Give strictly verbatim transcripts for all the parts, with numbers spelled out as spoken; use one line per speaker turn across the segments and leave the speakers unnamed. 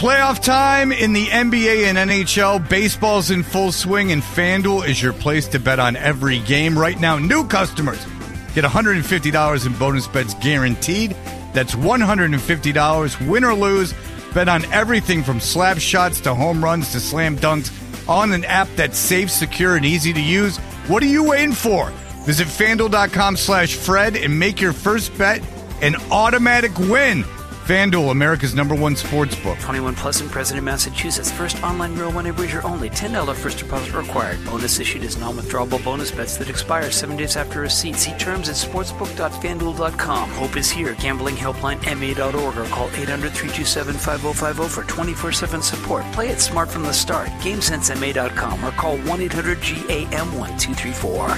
Playoff time in the N B A and N H L. Baseball's in full swing, and FanDuel is your place to bet on every game. Right now, new customers get one hundred fifty dollars in bonus bets guaranteed. That's one hundred fifty dollars, win or lose. Bet on everything from slap shots to home runs to slam dunks on an app that's safe, secure, and easy to use. What are you waiting for? Visit FanDuel.com slash Fred and make your first bet an automatic win. FanDuel, America's number one sports book.
twenty-one plus in President, Massachusetts. First online real money wager only. ten dollars first deposit required. Bonus issued as non-withdrawable bonus bets that expire seven days after receipt. See terms at sportsbook dot fan duel dot com. Hope is here. Gambling helpline M A dot org or call eight hundred, three two seven, five oh five oh for twenty-four seven support. Play it smart from the start. game sense M A dot com or call one eight hundred G A M one two three four.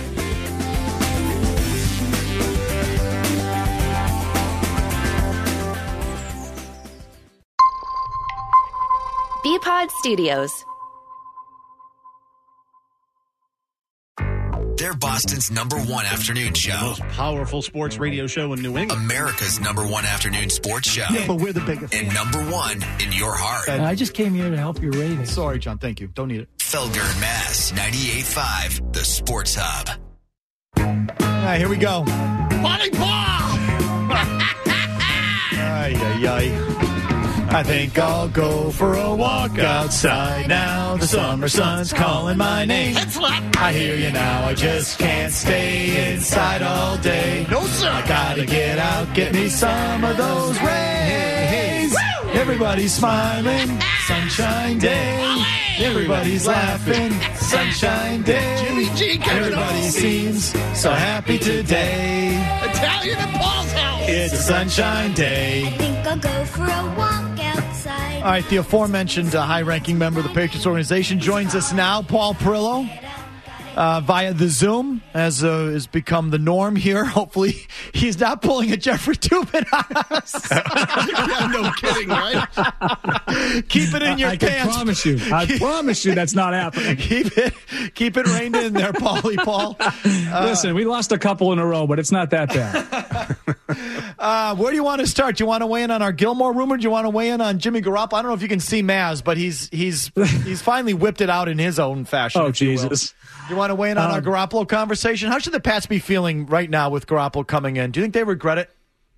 B-Pod Studios.
They're Boston's number one afternoon show.
The most powerful sports radio show in New England.
America's number one afternoon sports show.
Yeah, but we're the biggest.
And number one in your heart.
And I just came here to help your ratings.
Sorry, John. Thank you. Don't need it.
Felger and Mass, ninety-eight point five, the Sports Hub.
All right, here we go. Money Ball! Ay, ay, ay. I think I'll go for a walk outside now. The summer sun's calling my name. I hear you now. I just can't stay inside all day. No, sir. I gotta get out, get me some of those rays. Everybody's smiling. Sunshine day. Everybody's laughing. Sunshine day. Jimmy G Everybody seems so happy today. Italian at Paul's house. It's a sunshine day.
I think I'll go for a walk.
All right, the aforementioned uh, high-ranking member of the Patriots organization joins us now, Paul Perillo, uh, via the Zoom, as uh, has become the norm here. Hopefully, he's not pulling a Jeffrey Toobin on us.
Yeah, no kidding, right?
Keep it in your
I
pants.
I can promise you. I keep, promise you that's not happening.
Keep it, keep it reined in there, Paulie Paul. Uh,
Listen, we lost a couple in a row, but it's not that bad.
Uh, where do you want to start? Do you want to weigh in on our Gilmore rumor? Do you want to weigh in on Jimmy Garoppolo? I don't know if you can see Maz, but he's he's he's finally whipped it out in his own fashion.
Oh, Jesus.
You, you want to weigh in on um, our Garoppolo conversation? How should the Pats be feeling right now with Garoppolo coming in? Do you think they regret it?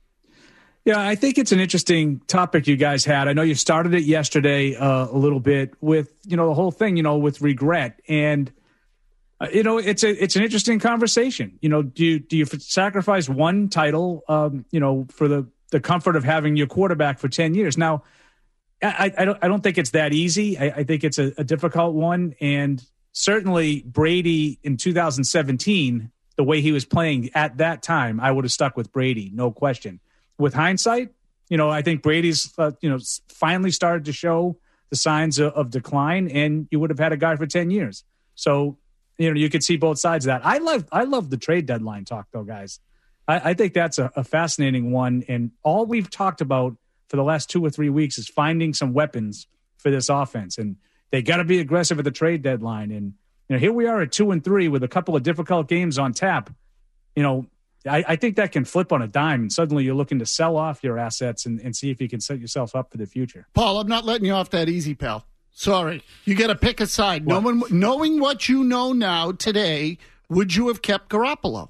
Yeah, I think it's an interesting topic you guys had. I know you started it yesterday uh, a little bit with, you know, the whole thing, you know, with regret. And Uh, you know, it's a it's an interesting conversation. You know, do you, do you sacrifice one title, um, you know, for the, the comfort of having your quarterback for ten years? Now, I, I don't I don't think it's that easy. I, I think it's a, a difficult one, and certainly Brady in two thousand seventeen, the way he was playing at that time, I would have stuck with Brady, no question. With hindsight, you know, I think Brady's uh, you know finally started to show the signs of, of decline, and you would have had a guy for ten years. So. You know, you could see both sides of that. I love, I love the trade deadline talk, though, guys. I, I think that's a, a fascinating one. And all we've talked about for the last two or three weeks is finding some weapons for this offense. And they got to be aggressive at the trade deadline. And you know, here we are at two and three with a couple of difficult games on tap. You know, I, I think that can flip on a dime, and suddenly you're looking to sell off your assets and, and see if you can set yourself up for the future.
Paul, I'm not letting you off that easy, pal. Sorry. You got to pick a side. No one, knowing what you know now today, would you have kept Garoppolo?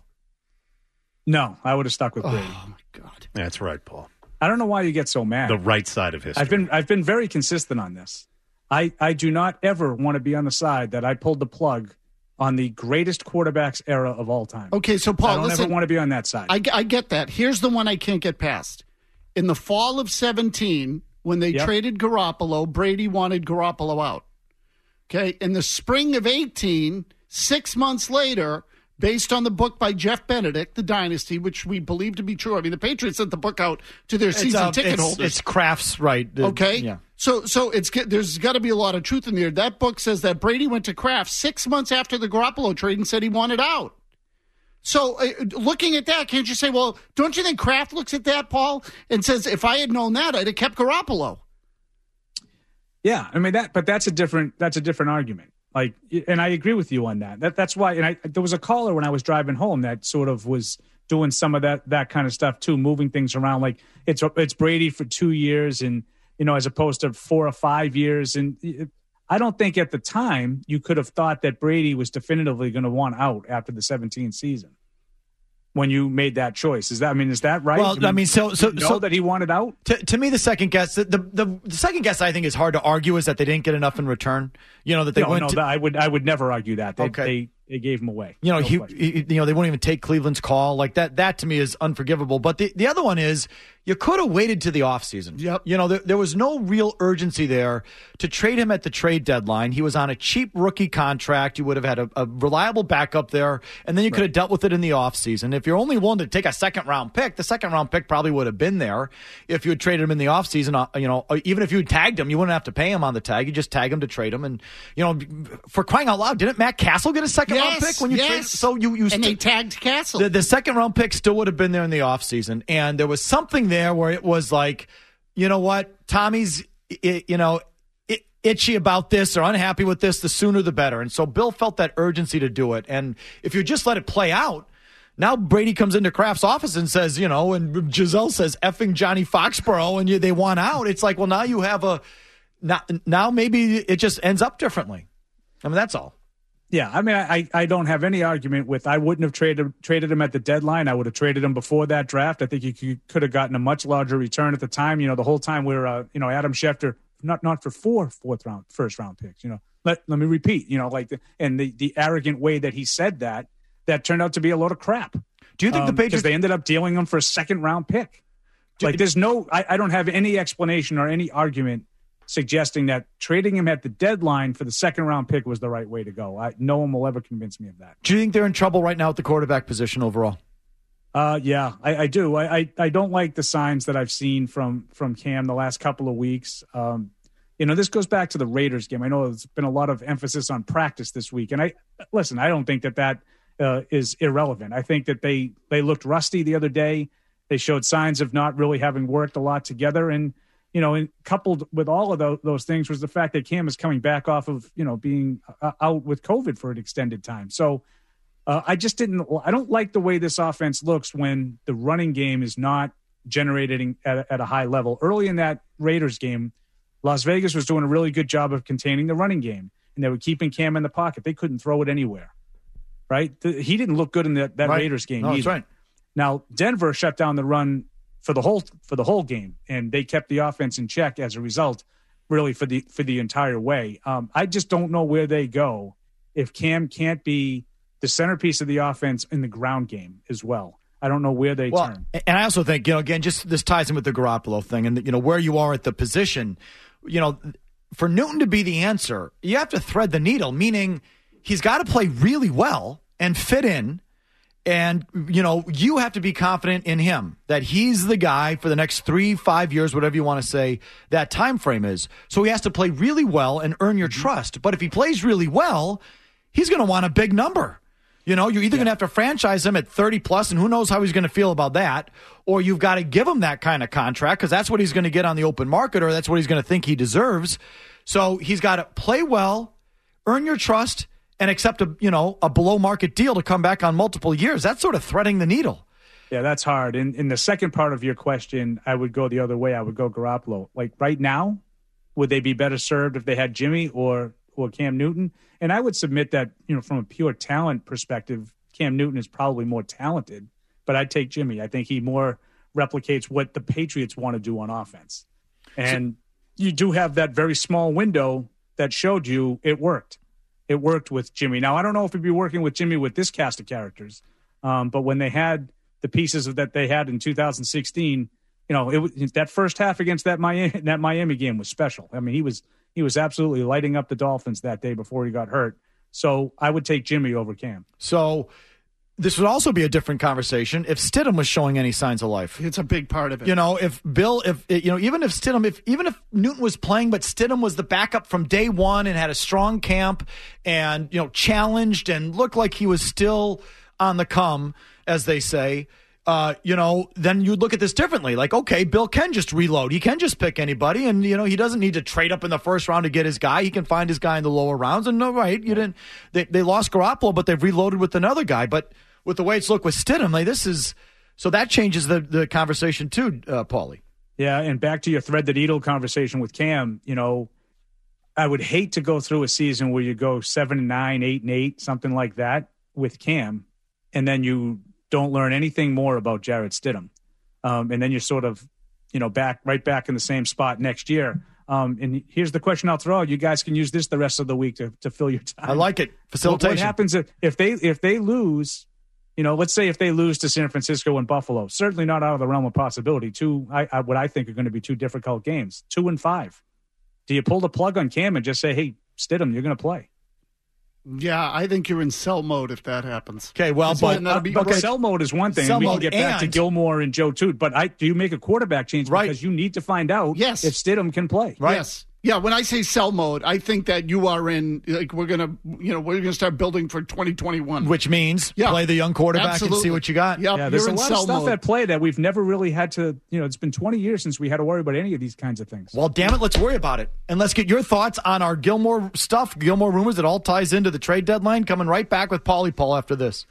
No, I would have stuck with Brady.
Oh, my God.
That's right, Paul.
I don't know why you get so mad.
The right side of history.
I've been I've been very consistent on this. I, I do not ever want to be on the side that I pulled the plug on the greatest quarterbacks era of all time.
Okay, so Paul,
I don't
listen,
ever want to be on that side.
I, I get that. Here's the one I can't get past. In the fall of seventeen, when they
Yep.
traded Garoppolo, Brady wanted Garoppolo out. Okay, in the spring of eighteen, six months later, based on the book by Jeff Benedict, The Dynasty, which we believe to be true. I mean, the Patriots sent the book out to their season
uh,
ticket
it's,
holders.
It's Kraft's, right. The,
okay,
yeah.
so so it's there's got to be a lot of truth in there. That book says that Brady went to Kraft six months after the Garoppolo trade and said he wanted out. So uh, looking at that, can't you say, well, don't you think Kraft looks at that, Paul, and says, if I had known that, I'd have kept Garoppolo?
Yeah, I mean that, but that's a different that's a different argument. Like, and I agree with you on that. That that's why. And I, there was a caller when I was driving home that sort of was doing some of that that kind of stuff too, moving things around. Like it's it's Brady for two years, and you know, as opposed to four or five years. And it, I don't think at the time you could have thought that Brady was definitively going to want out after the seventeenth season when you made that choice. Is that, I mean, is that right?
Well,
I mean,
I mean so so,
you know
so
that he wanted out?
To, to me, the second guess, the, the the second guess I think is hard to argue is that they didn't get enough in return. You know, that they
no,
went
no,
to,
that, I would I would never argue that. They,
Okay.
they, they gave him away.
You know,
No
he,
question.
he, you know, they won't even take Cleveland's call. Like that, that to me is unforgivable. But the, the other one is you could have waited to the offseason.
Yep.
You know, there, there was no real urgency there to trade him at the trade deadline. He was on a cheap rookie contract. You would have had a, a reliable backup there, and then you could have dealt with it in the offseason. If you're only willing to take a second round pick, the second round pick probably would have been there if you had traded him in the offseason. Uh, you know, even if you had tagged him, you wouldn't have to pay him on the tag. You just tag him to trade him. And, you know, for crying out loud, didn't Matt Castle get a second round
Yes,
pick when you
yes.
traded? So you, you
and
st-
they tagged Castle.
the, the second round pick still would have been there in the offseason. And there was something there where it was like, you know what, Tommy's, i- you know, i- itchy about this or unhappy with this, the sooner the better. And so Bill felt that urgency to do it. And if you just let it play out, now Brady comes into Kraft's office and says, you know, and Giselle says, effing Johnny Foxborough, and you, they want out. It's like, well, now you have a, now, now maybe it just ends up differently. I mean, that's all.
Yeah, I mean, I, I don't have any argument with I wouldn't have traded traded him at the deadline. I would have traded him before that draft. I think you could, could have gotten a much larger return at the time. You know, the whole time we were, uh, you know, Adam Schefter, not not for four fourth round, first round picks. You know, let let me repeat. You know, like the, and the the arrogant way that he said that, that turned out to be a load of crap.
Do you think
um,
the Patriots?
Because they ended up dealing him for a second round pick. Like, there's no, I, I don't have any explanation or any argument suggesting that trading him at the deadline for the second round pick was the right way to go. I, no one will ever convince me of that.
Do you think they're in trouble right now at the quarterback position overall?
Uh, yeah, I, I do. I, I, I don't like the signs that I've seen from from Cam the last couple of weeks. Um, you know, this goes back to the Raiders game. I know there's been a lot of emphasis on practice this week, and I listen. I don't think that that uh, is irrelevant. I think that they they looked rusty the other day. They showed signs of not really having worked a lot together, and you know, and coupled with all of those, those things was the fact that Cam is coming back off of, you know, being uh, out with COVID for an extended time. So uh, I just didn't, I don't like the way this offense looks when the running game is not generating at a, at a high level. Early in that Raiders game, Las Vegas was doing a really good job of containing the running game, and they were keeping Cam in the pocket. They couldn't throw it anywhere, right? The, he didn't look good in that, that
Right.
Raiders game
No,
either.
that's right.
Now, Denver shut down the run for the whole for the whole game, and they kept the offense in check as a result, really for the for the entire way. Um, I just don't know where they go if Cam can't be the centerpiece of the offense in the ground game as well. I don't know where they
well,
turn.
And I also think, you know, again, just this ties in with the Garoppolo thing, and you know where you are at the position. You know, for Newton to be the answer, you have to thread the needle. Meaning, he's got to play really well and fit in. And, you know, you have to be confident in him that he's the guy for the next three, five years, whatever you want to say that time frame is. So he has to play really well and earn your trust. But if he plays really well, he's going to want a big number. You know, you're either yeah. going to have to franchise him at thirty plus, and who knows how he's going to feel about that, or you've got to give him that kind of contract because that's what he's going to get on the open market, or that's what he's going to think he deserves. So he's got to play well, earn your trust, and accept a, you know, a below market deal to come back on multiple years. That's sort of threading the needle.
Yeah, that's hard. In in the second part of your question, I would go the other way. I would go Garoppolo. Like right now, would they be better served if they had Jimmy or or Cam Newton? And I would submit that, you know, from a pure talent perspective, Cam Newton is probably more talented, but I'd take Jimmy. I think he more replicates what the Patriots want to do on offense. And so, you do have that very small window that showed you it worked. It worked with Jimmy. Now, I don't know if it'd be working with Jimmy with this cast of characters, um, but when they had the pieces of that they had in two thousand sixteen, you know, it was, that first half against that Miami, that Miami game was special. I mean, he was he was absolutely lighting up the Dolphins that day before he got hurt. So I would take Jimmy over Cam.
So this would also be a different conversation if Stidham was showing any signs of life.
It's a big part of it.
You know, if Bill, if you know, even if Stidham, if even if Newton was playing, but Stidham was the backup from day one and had a strong camp and, you know, challenged and looked like he was still on the come, as they say. Uh, you know, then you'd look at this differently. Like, okay, Bill can just reload. He can just pick anybody, and you know he doesn't need to trade up in the first round to get his guy. He can find his guy in the lower rounds. And no, right, you didn't. They they lost Garoppolo, but they've reloaded with another guy. But with the way it's looked with Stidham, like this is so that changes the the conversation too, uh, Paulie.
Yeah, and back to your thread the needle conversation with Cam, you know, I would hate to go through a season where you go seven and nine, eight and eight, something like that with Cam, and then you don't learn anything more about Jarrett Stidham. Um, and then you're sort of, you know, back right back in the same spot next year. Um, and here's the question I'll throw out. You guys can use this the rest of the week to, to fill your time.
I like it. Facilitation.
What, what happens if, if they if they lose, you know, let's say if they lose to San Francisco and Buffalo, certainly not out of the realm of possibility. Two, I, I, what I think are going to be two difficult games, two and five. Do you pull the plug on Cam and just say, hey, Stidham, you're going to play?
Yeah, I think you're in sell mode if that happens.
Okay, well,
That's
but,
uh,
be,
okay.
okay.
Sell mode is one thing.
Sell
and we
mode
can get back to
and-
Gilmore and Joe Toot. But I, do you make a quarterback change?
Right.
Because you need to find out
Yes.
if Stidham can play.
Right.
Yes. Yeah, when I say sell mode, I think that you are in, like, we're going to, you know, we're going to start building for twenty twenty-one.
Which means
Yeah.
play the young quarterback
Absolutely.
and see what you got.
Yep,
Yeah, there's
you're
a
in
lot
sell
of stuff
mode.
at play that we've never really had to, you know, it's been twenty years since we had to worry about any of these kinds of things.
Well, damn it, let's worry about it. And let's get your thoughts on our Gilmore stuff, Gilmore rumors. It all ties into the trade deadline. Coming right back with Paulie Paul after this.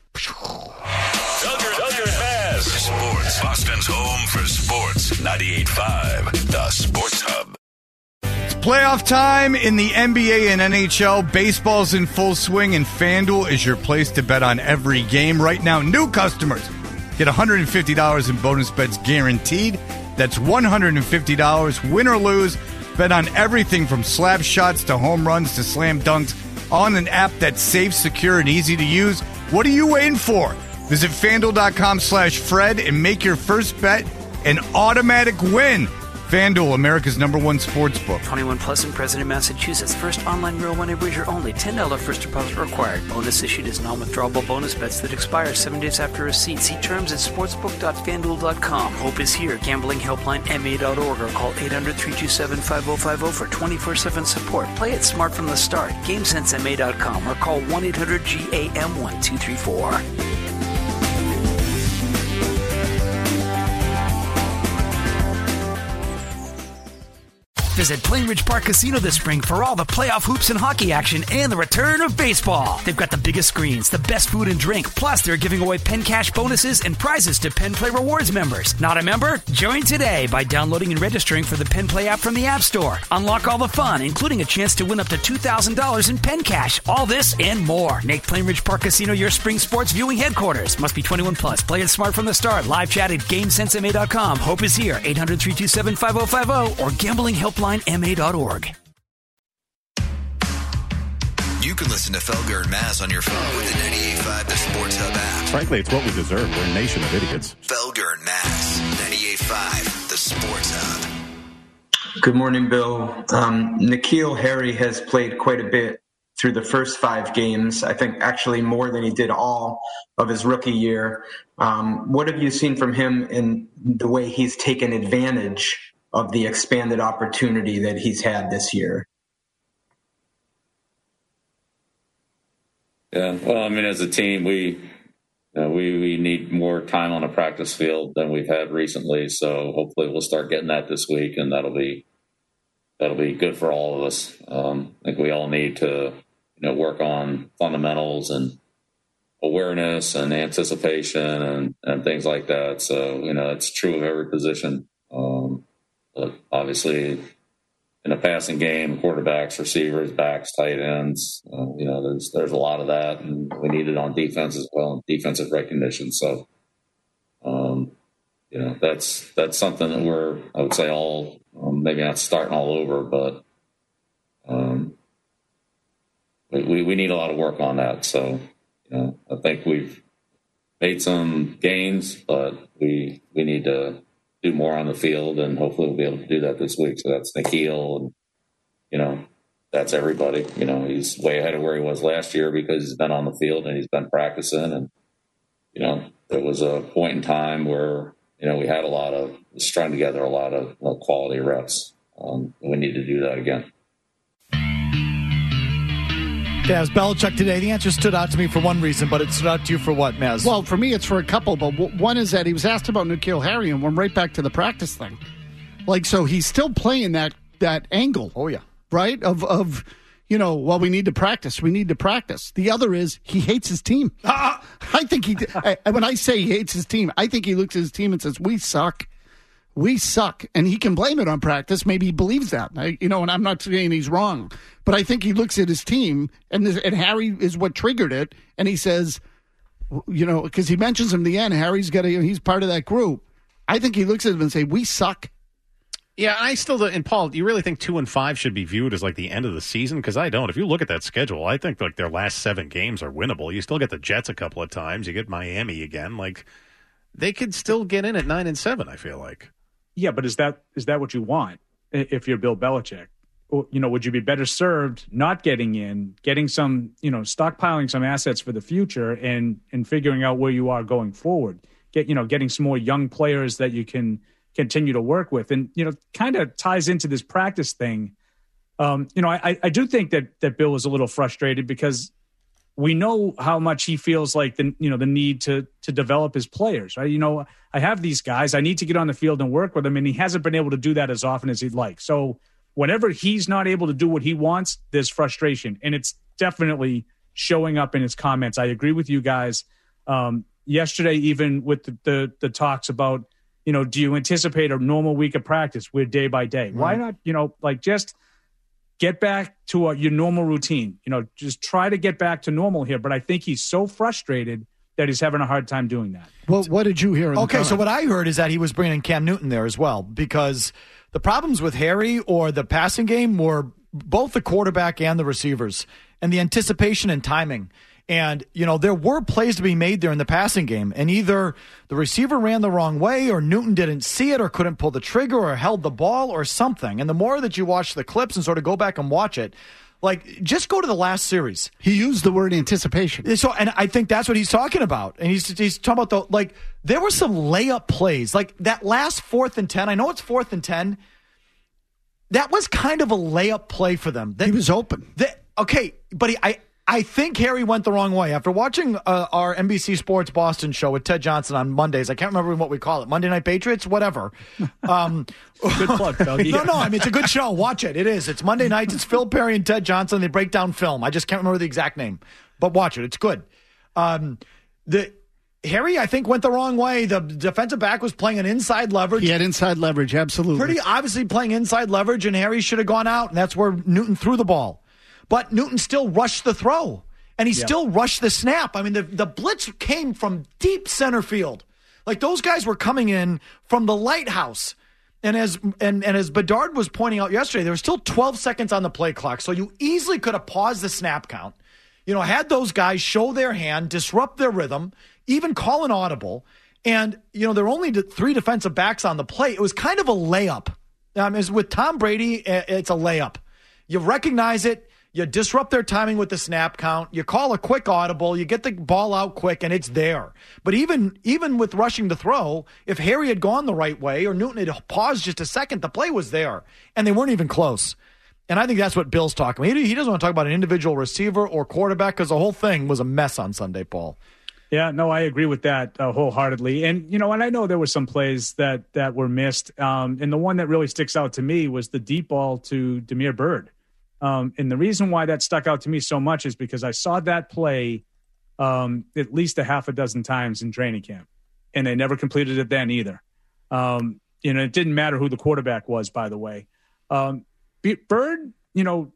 Duggar, Duggar and Maz. Sports. Boston's home for sports. ninety-eight point five, the Sports Hub.
Playoff time in the N B A and N H L. Baseball's in full swing, and FanDuel is your place to bet on every game. Right now, new customers get one hundred fifty dollars in bonus bets guaranteed. That's one hundred fifty dollars, win or lose. Bet on everything from slap shots to home runs to slam dunks on an app that's safe, secure, and easy to use. What are you waiting for? Visit FanDuel.com slash Fred and make your first bet an automatic win. FanDuel, America's number one sports book.
twenty-one plus and present in Massachusetts. First online real money wager only. ten dollars first deposit required. Bonus issued is non-withdrawable bonus bets that expire seven days after receipt. See terms at sportsbook dot fanduel dot com. Hope is here. Gambling helpline M A dot org or call eight hundred, three two seven, five oh five oh for twenty-four seven support. Play it smart from the start. game sense M A dot com or call one eight hundred G A M one two three four. Visit Plainridge Park Casino this spring for all the playoff hoops and hockey action and the return of baseball. They've got the biggest screens, the best food and drink, plus they're giving away Penn Cash bonuses and prizes to Penn Play Rewards members. Not a member? Join today by downloading and registering for the Penn Play app from the App Store. Unlock all the fun, including a chance to win up to two thousand dollars in Penn Cash. All this and more. Make Plainridge Park Casino your spring sports viewing headquarters. Must be twenty-one plus. Play it smart from the start. Live chat at game sense M A dot com. Hope is here. eight hundred, three two seven, five oh five oh or gambling helpline M A dot org.
You can listen to Felger and Maz on your phone with the ninety-eight point five The Sports Hub app.
Frankly, it's what we deserve. We're a nation of idiots.
Felger and Maz, ninety-eight point five The Sports Hub.
Good morning, Bill. Um, N'Keal Harry has played quite a bit through the first five games. I think actually more than he did all of his rookie year. Um, what have you seen from him in the way he's taken advantage of the expanded opportunity that he's had this year?
Yeah, well, I mean, as a team, we uh, we we need more time on a practice field than we've had recently. So hopefully, we'll start getting that this week, and that'll be that'll be good for all of us. Um, I think we all need to, you know, work on fundamentals and awareness and anticipation and, and things like that. So you know, it's true of every position. Um, But obviously, in a passing game, quarterbacks, receivers, backs, tight ends, uh, you know, there's there's a lot of that, and we need it on defense as well, and defensive recognition. So, um, you know, that's that's something that we're, I would say, all um, maybe not starting all over, but um, we we need a lot of work on that. So, you know, I think we've made some gains, but we we need to do more on the field, and hopefully we'll be able to do that this week. So that's N'Keal, and you know, that's everybody. You know, he's way ahead of where he was last year because he's been on the field and he's been practicing. And you know, there was a point in time where you know we had a lot of strung together a lot of uh, quality reps. Um, and we need to do that again.
Yeah, as Belichick today, the answer stood out to me for one reason, but it stood out to you for what, Maz?
Well, for me, it's for a couple, but w- one is that he was asked about N'Keal Harry and went right back to the practice thing. Like, so he's still playing that that angle.
Oh, yeah.
Right? Of, of you know, well, we need to practice. We need to practice. The other is he hates his team. I think he, I, when I say he hates his team, I think he looks at his team and says, we suck. we suck, and he can blame it on practice. Maybe he believes that, I, you know, and I'm not saying he's wrong, but I think he looks at his team, and, this, and Harry is what triggered it, and he says, you know, because he mentions him in the end, Harry's got a, he's part of that group. I think he looks at him and say, we suck.
Yeah, I still do. And Paul, do you really think two and five should be viewed as like the end of the season? Because I don't. If you look at that schedule, I think like their last seven games are winnable. You still get the Jets a couple of times. You get Miami again. Like they could still get in at nine and seven. I feel like.
Yeah, but is that is that what you want if you're Bill Belichick? Or, you know, would you be better served not getting in, getting some, you know, stockpiling some assets for the future, and and figuring out where you are going forward? Get you know, getting some more young players that you can continue to work with, and you know, kind of ties into this practice thing. Um, you know, I, I do think that that Bill was a little frustrated because we know how much he feels like the you know the need to to develop his players, right? You know, I have these guys, I need to get on the field and work with them, and he hasn't been able to do that as often as he'd like. So whenever he's not able to do what he wants, there's frustration, and it's definitely showing up in his comments. I agree with you guys. Um, yesterday, even with the, the the talks about, you know, do you anticipate a normal week of practice? We're day by day. Right. Why not, you know, like just get back to a, your normal routine? You know, just try to get back to normal here. But I think he's so frustrated that he's having a hard time doing that.
Well, what did you hear? In
okay,
the
so what I heard is that he was bringing Cam Newton there as well, because the problems with Harry or the passing game were both the quarterback and the receivers, and the anticipation and timing. And, you know, there were plays to be made there in the passing game, and either the receiver ran the wrong way or Newton didn't see it or couldn't pull the trigger or held the ball or something. And the more that you watch the clips and sort of go back and watch it, like, just go to the last series.
He used the word anticipation.
So, and I think that's what he's talking about. And he's he's talking about, the like, there were some layup plays. Like, that last fourth and ten, I know it's fourth and ten. That was kind of a layup play for them. That,
he was open.
That, okay, but he, I... I think Harry went the wrong way. After watching uh, our N B C Sports Boston show with Ted Johnson on Mondays, I can't remember what we call it, Monday Night Patriots, whatever. Um,
good plug, Doug.
No, no, I mean, it's a good show. Watch it. It is. It's Monday nights. It's Phil Perry and Ted Johnson. They break down film. I just can't remember the exact name, but watch it. It's good. Um, the Harry, I think, went the wrong way. The defensive back was playing an inside leverage.
He had inside leverage, absolutely.
Pretty obviously playing inside leverage, and Harry should have gone out, and that's where Newton threw the ball. But Newton still rushed the throw, and he yeah. still rushed the snap. I mean, the, the blitz came from deep center field. Like, those guys were coming in from the lighthouse. And as and, and as Bedard was pointing out yesterday, there was still twelve seconds on the play clock, so you easily could have paused the snap count. You know, had those guys show their hand, disrupt their rhythm, even call an audible. And, you know, there were only three defensive backs on the play. It was kind of a layup. Um, as with Tom Brady, it's a layup. You recognize it. You disrupt their timing with the snap count. You call a quick audible. You get the ball out quick, and it's there. But even even with rushing the throw, if Harry had gone the right way or Newton had paused just a second, the play was there, and they weren't even close. And I think that's what Bill's talking about. He, he doesn't want to talk about an individual receiver or quarterback because the whole thing was a mess on Sunday, Paul.
Yeah, no, I agree with that uh, wholeheartedly. And, you know, and I know there were some plays that, that were missed. Um, and the one that really sticks out to me was the deep ball to Damiere Byrd. Um, and the reason why that stuck out to me so much is because I saw that play um, at least a half a dozen times in training camp, and they never completed it then either. Um, you know, it didn't matter who the quarterback was, by the way. Um, Byrd, you know,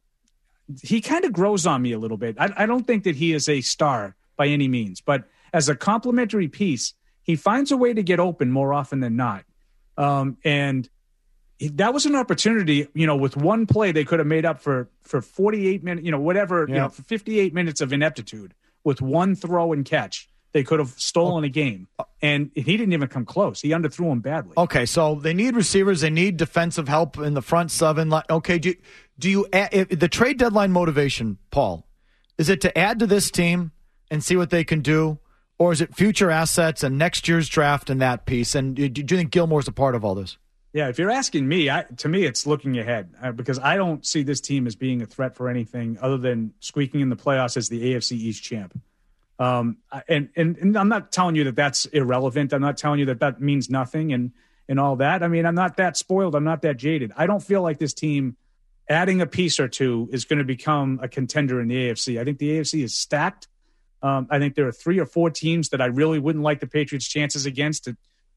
he kind of grows on me a little bit. I, I don't think that he is a star by any means, but as a complementary piece, he finds a way to get open more often than not. Um, and that was an opportunity, you know, with one play, they could have made up for, for forty-eight minutes, you know, whatever, yeah. you know, for fifty-eight minutes of ineptitude with one throw and catch. They could have stolen a game, and he didn't even come close. He underthrew him badly.
Okay, so they need receivers. They need defensive help in the front seven. Okay, do, do you add, if the trade deadline motivation, Paul, is it to add to this team and see what they can do, or is it future assets and next year's draft and that piece? And do you think Gilmore's a part of all this?
Yeah, if you're asking me, I, to me, it's looking ahead uh, because I don't see this team as being a threat for anything other than squeaking in the playoffs as the A F C East champ. Um, and, and and I'm not telling you that that's irrelevant. I'm not telling you that that means nothing and and all that. I mean, I'm not that spoiled. I'm not that jaded. I don't feel like this team adding a piece or two is going to become a contender in the A F C. I think the A F C is stacked. Um, I think there are three or four teams that I really wouldn't like the Patriots' chances against to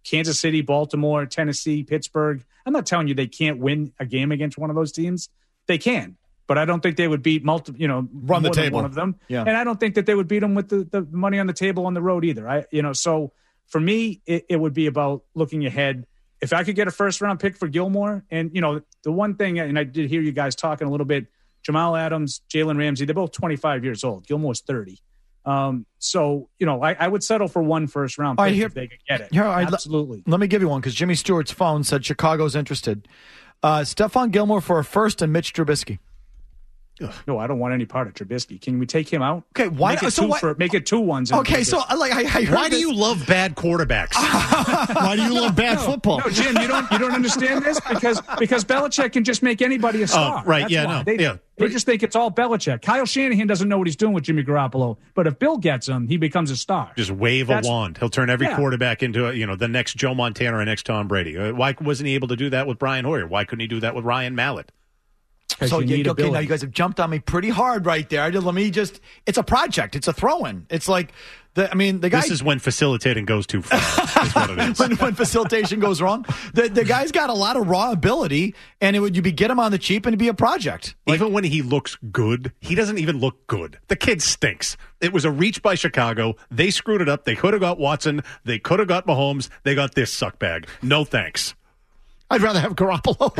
Kansas City, Baltimore, Tennessee, Pittsburgh. I'm not telling you they can't win a game against one of those teams. They can, but I don't think they would beat multi, you know,
run the
more than
table.
one of them.
Yeah.
And I don't think that they would beat them with the, the money on the table on the road either. I, you know, so for me, it, it would be about looking ahead. If I could get a first round pick for Gilmore, and you know, the one thing, and I did hear you guys talking a little bit, Jamal Adams, Jalen Ramsey, they're both twenty-five years old. Gilmore's thirty. Um, so, you know, I, I would settle for one first round pick
right, here,
if they could get it.
Here, right,
Absolutely.
Let me give you one because Jimmy Stewart's phone said Chicago's interested. Uh, Stephon Gilmore for a first and Mitch Trubisky.
No, I don't want any part of Trubisky. Can we take him out?
Okay, why?
Make it,
so
two,
why,
for, make it two ones.
Okay, so like I, I heard
why do
this.
you love bad quarterbacks?
Why do you love bad
no,
football?
No, Jim, you don't you don't understand this because because Belichick can just make anybody a star.
Oh, right?
That's
yeah,
why.
no,
They,
yeah.
they just think it's all Belichick. Kyle Shanahan doesn't know what he's doing with Jimmy Garoppolo, but if Bill gets him, he becomes a star.
Just wave
That's,
a wand. He'll turn every
yeah.
quarterback into a, you know the next Joe Montana or next Tom Brady. Uh, Why wasn't he able to do that with Brian Hoyer? Why couldn't he do that with Ryan Mallett?
So
you
you, okay, now you guys have jumped on me pretty hard right there. Let me just. It's a project. It's a throw-in. It's like the. I mean, the guy.
This is when facilitating goes too far. Is what it is.
when, when facilitation goes wrong, the the guy's got a lot of raw ability, and it would you be get him on the cheap and it'd be a project.
Like, even when he looks good, he doesn't even look good. The kid stinks. It was a reach by Chicago. They screwed it up. They could have got Watson. They could have got Mahomes. They got this suckbag. No thanks.
I'd rather have Garoppolo.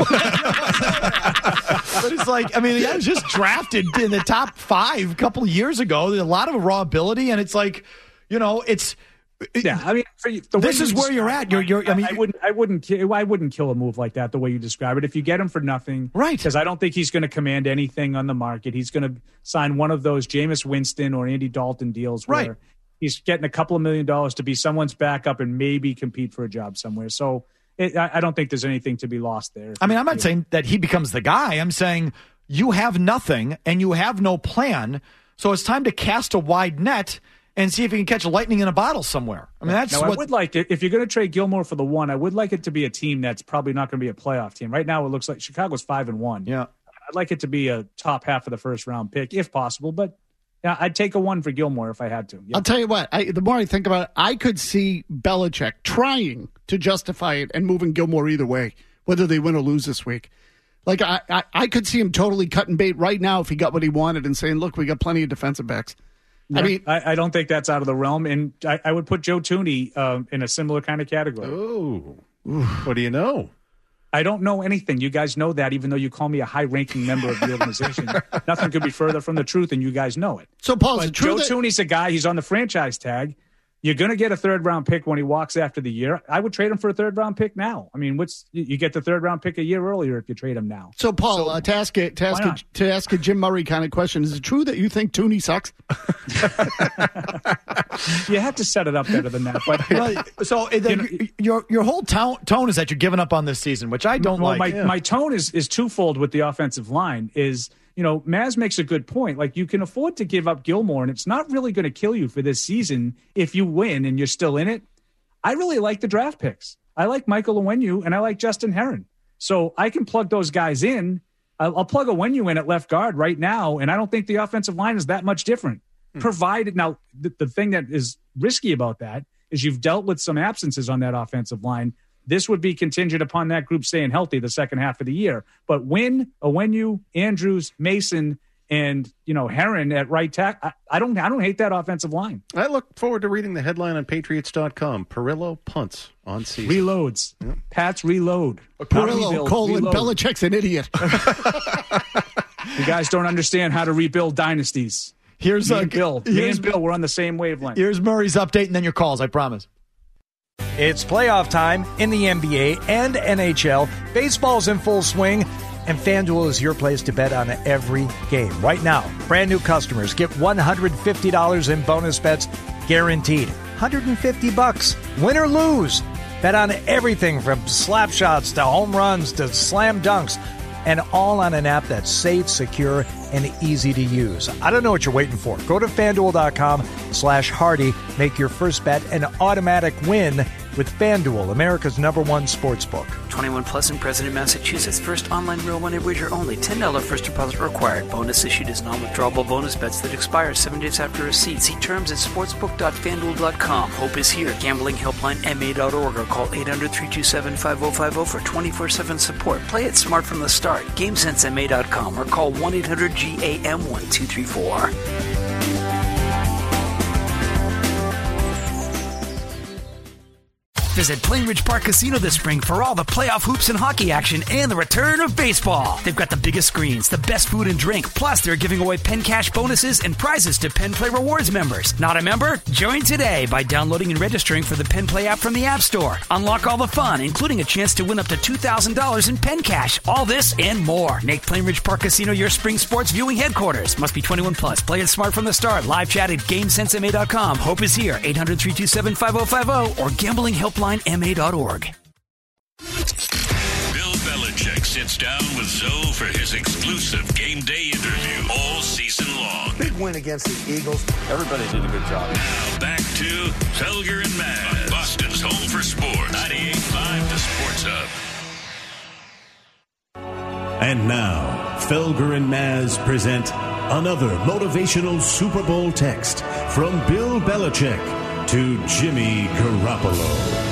But it's like, I mean, the guy was just drafted in the top five a couple of years ago. There's a lot of raw ability, and it's like, you know, it's.
Yeah, I mean, for you, the
this
way
is
you
where you're at. You're, you're. I mean,
I wouldn't, I wouldn't, ki- I wouldn't kill a move like that the way you describe it. If you get him for nothing,
right?
Because I don't think he's going to command anything on the market. He's going to sign one of those Jameis Winston or Andy Dalton deals, where
right.
he's getting a couple of million dollars to be someone's backup and maybe compete for a job somewhere. So it, I, I don't think there's anything to be lost there.
I mean, I'm not saying that he becomes the guy. I'm saying you have nothing and you have no plan. So it's time to cast a wide net and see if you can catch lightning in a bottle somewhere. I mean, that's
now,
what
I would like it. If you're going to trade Gilmore for the one, I would like it to be a team that's probably not going to be a playoff team. Right now, it looks like Chicago's five and one.
Yeah,
I'd like it to be a top half of the first round pick if possible. But yeah, I'd take a one for Gilmore if I had to. Yep.
I'll tell you what. I, the more I think about it, I could see Belichick trying to justify it and moving Gilmore either way, whether they win or lose this week. Like I, I, I could see him totally cutting bait right now if he got what he wanted and saying, "Look, we got plenty of defensive backs."
Yeah,
I mean,
I, I don't think that's out of the realm, and I, I would put Joe Thuney um, in a similar kind of category.
Oh, what do you know?
I don't know anything. You guys know that, even though you call me a high-ranking member of the organization. Nothing could be further from the truth, and you guys know it.
So, Paul,
but
is it true
Joe
that-
Thuney's a guy. He's on the franchise tag. You're going to get a third-round pick when he walks after the year. I would trade him for a third-round pick now. I mean, what's you get the third-round pick a year earlier if you trade him now.
So, Paul,
So,
uh, to ask it, to ask
why
a,
not?
to ask a Jim Murray kind of question, is it true that you think Thuney sucks?
You have to set it up better than that. But
Well, so uh,
You know-
your your whole tone, tone is that you're giving up on this season, which I don't
well,
like.
my
Yeah.
my tone is is twofold with the offensive line. Is you know, Maz makes a good point. Like, you can afford to give up Gilmore, and it's not really going to kill you for this season if you win and you're still in it. I really like the draft picks. I like Michael Onwenu, and I like Justin Herron. So I can plug those guys in. I'll, I'll plug Onwenu in at left guard right now, and I don't think the offensive line is that much different.
Hmm.
Provided, now, the, the thing that is risky about that is you've dealt with some absences on that offensive line. This would be contingent upon that group staying healthy the second half of the year. But Wynn, Onwenu, Andrews, Mason, and you know Herron at right tackle, I, I don't, I don't hate that offensive line.
I look forward to reading the headline on Patriots dot com. Perillo punts on season.
Reloads. Yep. Pats reload.
Perillo,
Rebuild,
colon,
reload.
Belichick's an idiot.
You guys don't understand how to rebuild dynasties.
Here's
me
uh,
and Bill. Me
here's,
and Bill, we're on the same wavelength.
Here's Murray's update, and then your calls. I promise.
It's playoff time in the N B A and N H L. Baseball's in full swing, and FanDuel is your place to bet on every game. Right now, brand new customers get one hundred fifty dollars in bonus bets guaranteed. one hundred fifty bucks, win or lose. Bet on everything from slap shots to home runs to slam dunks, and all on an app that's safe, secure, and easy to use. I don't know what you're waiting for. Go to FanDuel.com slash Hardy. Make your first bet an automatic win with FanDuel, America's number one sports book.
twenty-one plus and present in Massachusetts. First online real money wager only. ten dollars first deposit required. Bonus issued as non-withdrawable bonus bets that expire seven days after receipt. See terms at sportsbook dot fanduel dot com. Hope is here. Gambling helpline M A dot org or call eight hundred, three two seven, five oh five oh for twenty-four seven support. Play it smart from the start. game sense M A dot com or call one eight hundred G A M one two three four. Visit Plainridge Park Casino this spring for all the playoff hoops and hockey action and the return of baseball. They've got the biggest screens, the best food and drink, plus they're giving away Penn Cash bonuses and prizes to Penn Play Rewards members. Not a member? Join today by downloading and registering for the Penn Play app from the App Store. Unlock all the fun, including a chance to win up to two thousand dollars in Penn Cash. All this and more. Make Plainridge Park Casino your spring sports viewing headquarters. Must be twenty-one plus. Play it smart from the start. Live chat at game sense M A dot com. Hope is here. eight hundred, three two seven, five oh five oh or gambling helpline M A dot org.
Bill Belichick sits down with Zoe for his exclusive game day interview all season long.
Big win against the Eagles. Everybody did a good job.
Now back to Felger and Maz, Boston's home for sports. ninety-eight point five The Sports Hub.
And now, Felger and Maz present another motivational Super Bowl text from Bill Belichick to Jimmy Garoppolo.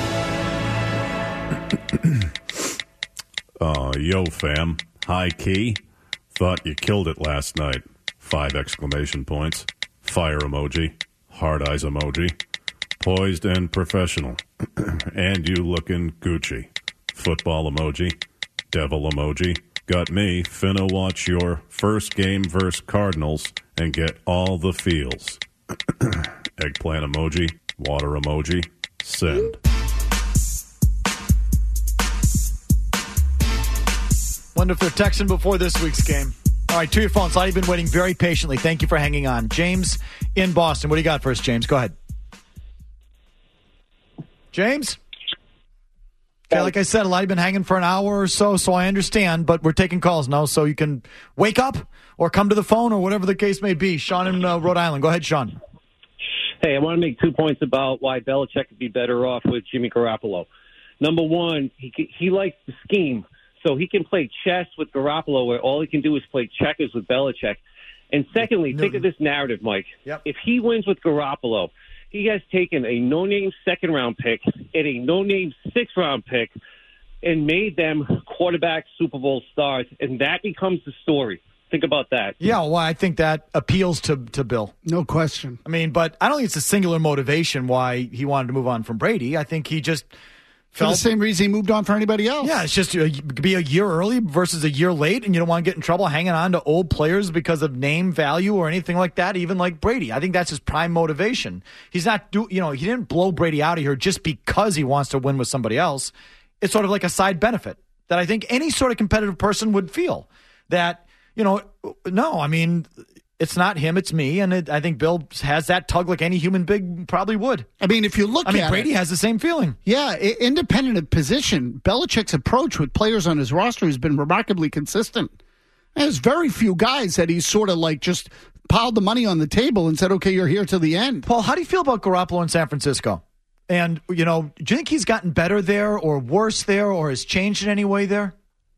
uh, yo, fam. High key. Thought you killed it last night. Five exclamation points. Fire emoji. Hard eyes emoji. Poised and professional. And you looking Gucci. Football emoji. Devil emoji. Got me finna watch your first game versus Cardinals and get all the feels. Eggplant emoji. Water emoji. Send.
Wonder if they're texting before this week's game. All right, to your phones. I've been waiting very patiently. Thank you for hanging on. James in Boston. What do you got for us, James? Go ahead. James? Okay, like I said, a lot of been hanging for an hour or so, so I understand, but we're taking calls now, so you can wake up or come to the phone or whatever the case may be. Sean in uh, Rhode Island. Go ahead, Sean.
Hey, I want to make two points about why Belichick would be better off with Jimmy Garoppolo. Number one, he he likes the scheme. So he can play chess with Garoppolo where all he can do is play checkers with Belichick. And secondly, think of this narrative, Mike.
Yep.
If he wins with Garoppolo, he has taken a no-name second-round pick and a no-name sixth-round pick and made them quarterback Super Bowl stars, and that becomes the story. Think about that.
Yeah, well, I think that appeals to, to Bill.
No question.
I mean, but I don't think it's a singular motivation why he wanted to move on from Brady. I think he just
For the same reason he moved on for anybody else.
Yeah, it's just uh, be a year early versus a year late, and you don't want to get in trouble hanging on to old players because of name value or anything like that, even like Brady. I think that's his prime motivation. He's not, do, you know, he didn't blow Brady out of here just because he wants to win with somebody else. It's sort of like a side benefit that I think any sort of competitive person would feel that, you know, no, I mean, it's not him, it's me, and it, I think Bill has that tug like any human big probably would.
I mean, if you look
I mean,
at
Brady
it,
has the same feeling.
Yeah, I- independent of position, Belichick's approach with players on his roster has been remarkably consistent. There's very few guys that he's sort of like just piled the money on the table and said, okay, you're here till the end.
Paul, how do you feel about Garoppolo in San Francisco? And, you know, do you think he's gotten better there or worse there or has changed in any way there?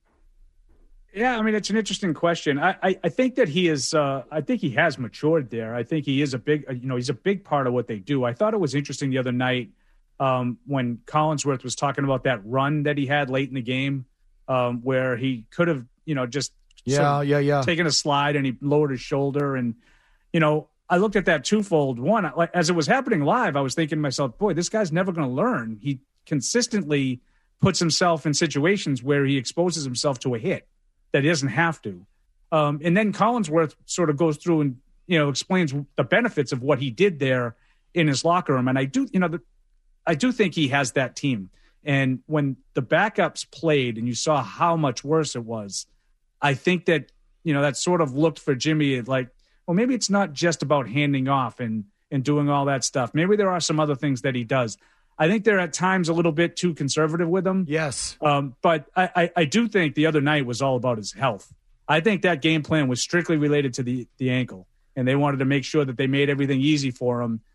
Yeah, I mean, it's an interesting question. I, I, I think that he is, uh, I think he has matured there. I think he is a big, you know, he's a big part of what they do. I thought it was interesting the other night um, when Collinsworth was talking about that run that he had late in the game um, where he could have, you know, just
yeah,
sort of
yeah, yeah.
taken a slide and he lowered his shoulder. And, you know, I looked at that twofold. One, like, as it was happening live, I was thinking to myself, boy, this guy's never going to learn. He consistently puts himself in situations where he exposes himself to a hit that he doesn't have to. Um, and then Collinsworth sort of goes through and, you know, explains the benefits of what he did there in his locker room. And I do, you know, the, I do think he has that team. And when the backups played and you saw how much worse it was, I think that, you know, that sort of looked for Jimmy like, well, maybe it's not just about handing off and, and doing all that stuff. Maybe there are some other things that he does. I think they're at times a little bit too conservative with him.
Yes.
Um, but I, I, I do think the other night was all about his health. I think that game plan was strictly related to the, the ankle, and they wanted to make sure that they made everything easy for him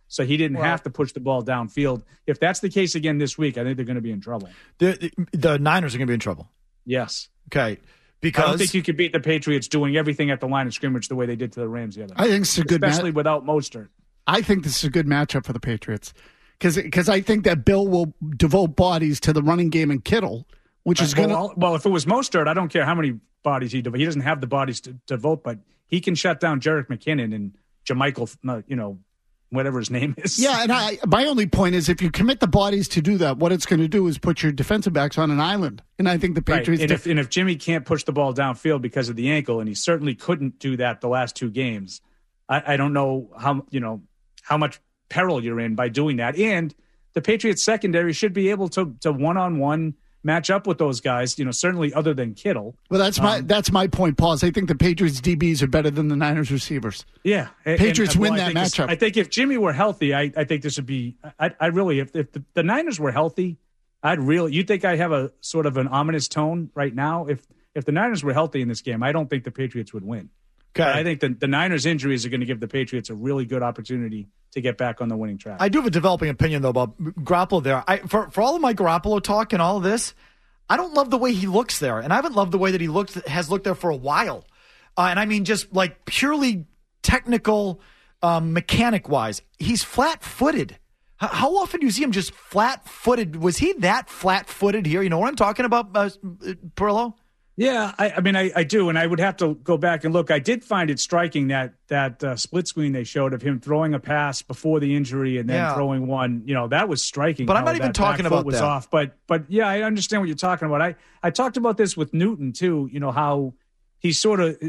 So he didn't
Well,
have to push the ball downfield. If that's the case again this week, I think they're going to be in trouble.
The, the, the Niners are going to be in trouble.
Yes.
Okay. Because
I don't think you could beat the Patriots doing everything at the line of scrimmage the way they did to the Rams the other night.
I think it's a good
especially
match-
without Mostert.
I think this is a good matchup for the Patriots because I think that Bill will devote bodies to the running game and Kittle, which is
well,
going to.
well, well, if it was Mostert, I don't care how many bodies he devotes. He doesn't have the bodies to devote, but he can shut down Jerick McKinnon and Jermichael, uh, you know, whatever his name is.
Yeah, and I, my only point is if you commit the bodies to do that, what it's going to do is put your defensive backs on an island. And I think the Patriots.
Right. And, if, and if Jimmy can't push the ball downfield because of the ankle, and he certainly couldn't do that the last two games, I, I don't know how you know how much peril you're in by doing that. And the Patriots secondary should be able to to one on one match up with those guys. You know, certainly other than Kittle.
Well, that's my
Um,
that's my point, Paul. Is I think the Patriots D Bs are better than the Niners receivers.
Yeah, and-
Patriots
and,
win
well, I
that
think this-
matchup.
I think if Jimmy were healthy, I, I think this would be. I, I really, if, if the, the Niners were healthy, I'd really. You think I have a sort of an ominous tone right now? If if the Niners were healthy in this game, I don't think the Patriots would win.
Okay.
But I think the, the Niners' injuries are going to give the Patriots a really good opportunity to get back on the winning track.
I do have a developing opinion, though, about Garoppolo there. I, for, for all of my Garoppolo talk and all of this, I don't love the way he looks there. And I haven't loved the way that he looks has looked there for a while. Uh, and I mean just like purely technical, um, mechanic-wise. He's flat-footed. H- how often do you see him just flat-footed? Was he that flat-footed here? You know what I'm talking about, uh, Perillo?
Yeah, I, I mean, I, I do, and I would have to go back and look. I did find it striking that that uh, split screen they showed of him throwing a pass before the injury and then
Yeah.
throwing one. You know, that was striking.
But I'm
how
not even
that
talking
back foot
about
was
that.
off. But but yeah, I understand what you're talking about. I I talked about this with Newton too. You know how he sort of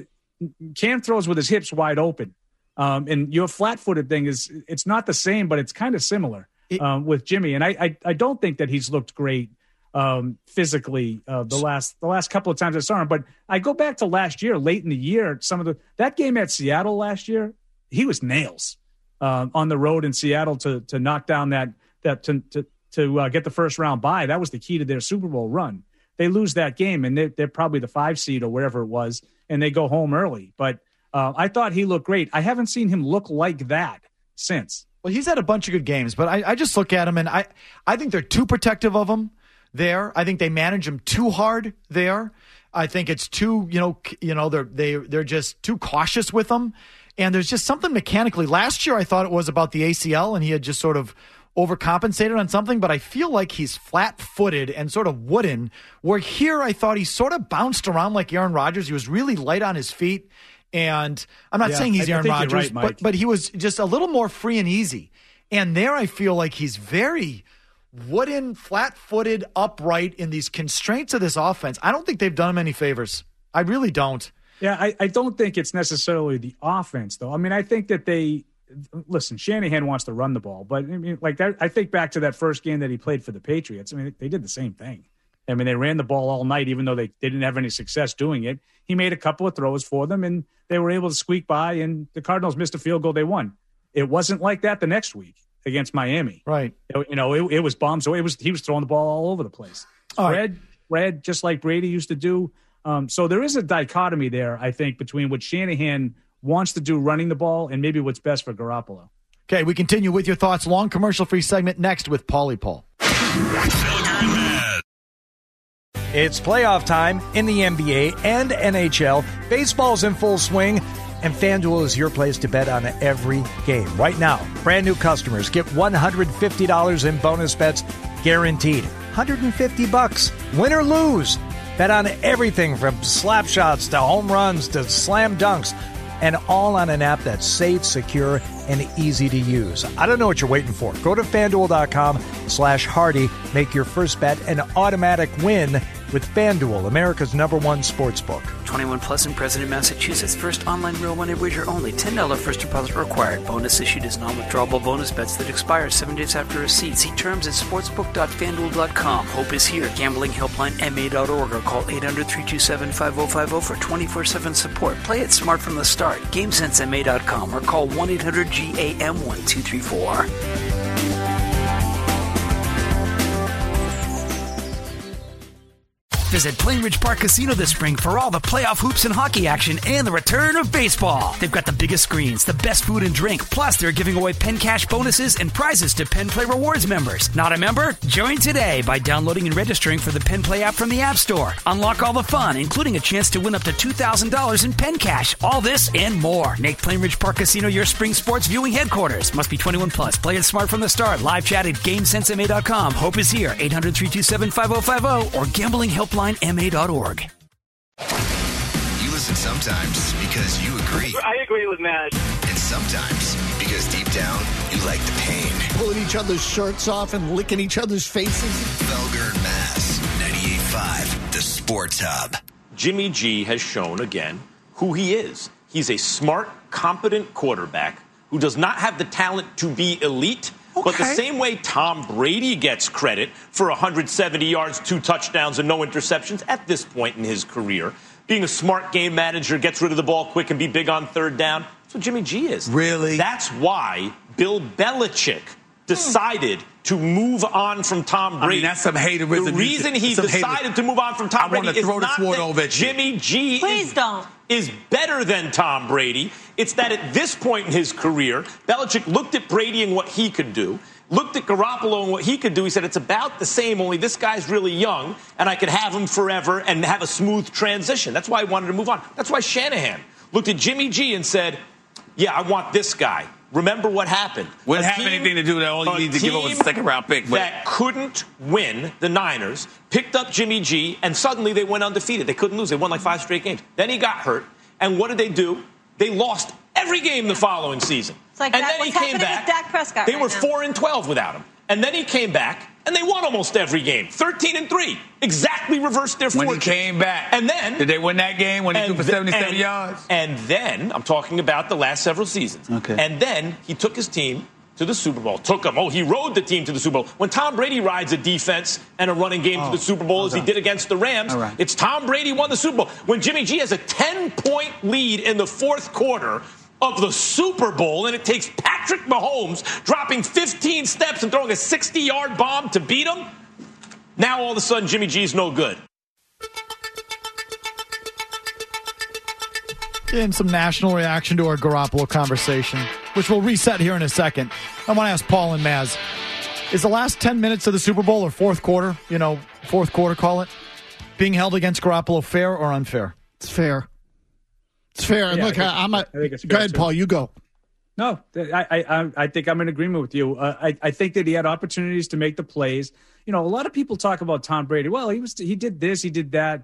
Cam throws with his hips wide open, um, and your flat-footed thing is it's not the same, but it's kind of similar um, with Jimmy. And I, I I don't think that he's looked great. Um, physically, uh, the last the last couple of times I saw him, but I go back to last year, late in the year. Some of the that game at Seattle last year, he was nails um, on the road in Seattle to to knock down that that to to, to uh, get the first round bye. That was the key to their Super Bowl run. They lose that game, and they're, they're probably the five seed or wherever it was, and they go home early. But uh, I thought he looked great. I haven't seen him look like that since.
Well, he's had a bunch of good games, but I, I just look at him, and I, I think they're too protective of him. There, I think they manage him too hard there. I think it's too, you know, you know, they're they they're just too cautious with him. And there's just something mechanically. Last year, I thought it was about the A C L, and he had just sort of overcompensated on something. But I feel like he's flat-footed and sort of wooden. Where here, I thought he sort of bounced around like Aaron Rodgers. He was really light on his feet, and I'm not
Yeah,
saying he's
I- I
Aaron
think you're
Rodgers,
right, Mike.
but but he was just a little more free and easy. And there, I feel like he's very wooden, flat-footed, upright in these constraints of this offense. I don't think they've done him any favors. I really don't.
Yeah, I, I don't think it's necessarily the offense, though. I mean, I think that they listen. Shanahan wants to run the ball, but I mean, like that, I think back to that first game that he played for the Patriots. I mean, they did the same thing. I mean, they ran the ball all night, even though they, they didn't have any success doing it. He made a couple of throws for them, and they were able to squeak by. And the Cardinals missed a field goal; they won. It wasn't like that the next week against Miami.
Right.
You know, it, it was bombs. So it was he was throwing the ball all over the place.
All
Red, red, just like Brady used to do. Um, so there is a dichotomy there, I think, between what Shanahan wants to do running the ball and maybe what's best for Garoppolo.
Okay, we continue with your thoughts. Long commercial-free segment next with Paulie Paul.
It's playoff time in the N B A and N H L. Baseball's in full swing, and FanDuel is your place to bet on every game. Right now, brand new customers get one hundred fifty dollars in bonus bets guaranteed. one hundred fifty bucks, win or lose. Bet on everything from slap shots to home runs to slam dunks, and all on an app that's safe, secure, and easy to use. I don't know what you're waiting for. Go to FanDuel.com slash Hardy. Make your first bet an automatic win with FanDuel, America's number one sports book.
twenty-one plus and present in Massachusetts. First online real money wager only. ten dollars first deposit required. Bonus issued as non-withdrawable bonus bets that expire seven days after receipt. See terms at sportsbook dot fan duel dot com. Hope is here. Gambling helpline M A dot org or call eight hundred, three two seven, five oh five oh for twenty-four seven support. Play it smart from the start. GameSense M A dot com or call one eight hundred G A M one two three four. Visit Plainridge Park Casino this spring for all the playoff hoops and hockey action and the return of baseball. They've got the biggest screens, the best food and drink, plus they're giving away Penn Cash bonuses and prizes to Penn Play Rewards members. Not a member? Join today by downloading and registering for the Penn Play app from the App Store. Unlock all the fun, including a chance to win up to two thousand dollars in Penn Cash. All this and more. Make Plainridge Park Casino your spring sports viewing headquarters. Must be twenty-one plus. Play it smart from the start. Live chat at GameSense M A dot com. Hope is here. eight hundred, three two seven, five oh five oh or gambling helpline M A dot org.
You listen sometimes because you agree.
I agree with Matt.
And sometimes because deep down, you like the pain.
Pulling each other's shirts off and licking each other's faces.
Felger and Mass, ninety-eight point five, the Sports Hub.
Jimmy G has shown again who he is. He's a smart, competent quarterback who does not have the talent to be elite. Okay. But the same way Tom Brady gets credit for one hundred seventy yards, two touchdowns, and no interceptions at this point in his career, being a smart game manager, gets rid of the ball quick and be big on third down, that's what Jimmy G is.
Really?
That's why Bill Belichick decided to move on from Tom Brady.
I mean, that's some haterism.
The reason he decided to move on from Tom
I
Brady is
throw
not
the
that
over
Jimmy G
Please
is,
don't.
is better than Tom Brady. It's that at this point in his career, Belichick looked at Brady and what he could do, looked at Garoppolo and what he could do. He said, it's about the same, only this guy's really young, and I could have him forever and have a smooth transition. That's why I wanted to move on. That's why Shanahan looked at Jimmy G and said, yeah, I want this guy. Remember what happened.
Wouldn't have anything to do with that. All you need to give up was a second round pick. But
that couldn't win, the Niners, picked up Jimmy G, and suddenly they went undefeated. They couldn't lose. They won like five straight games. Then he got hurt. And what did they do? They lost every game the following season.
It's like
and
that,
then he
what's
came
happening
back.
with Dak Prescott
They
right
were
now.
four and twelve without him. And then he came back, and they won almost every game. thirteen and three. Exactly reversed their fortune.
when he came back,
And then
did they win that game when he threw for
the-
seventy-seven
and,
yards?
And then, I'm talking about the last several seasons.
Okay.
And then he took his team to the Super Bowl. Took them. Oh, he rode the team to the Super Bowl. When Tom Brady rides a defense and a running game
Oh,
to the Super Bowl, as he did against the Rams,
All right.
it's Tom Brady won the Super Bowl. When Jimmy G has a ten-point lead in the fourth quarter of the Super Bowl, and it takes Patrick Mahomes dropping fifteen steps and throwing a sixty-yard bomb to beat him, now all of a sudden Jimmy G's no good.
In some national reaction to our Garoppolo conversation, which we'll reset here in a second, I want to ask Paul and Maz, is the last ten minutes of the Super Bowl or fourth quarter, you know, fourth quarter, call it, being held against Garoppolo fair or unfair?
It's fair. It's fair. And
Yeah,
look,
I think-
I, I'm a,
I think it's
go
fair,
ahead,
too.
Paul, you go.
No, I, I, I think I'm in agreement with you. Uh, I, I think that he had opportunities to make the plays. You know, a lot of people talk about Tom Brady. Well, he was, he did this, he did that.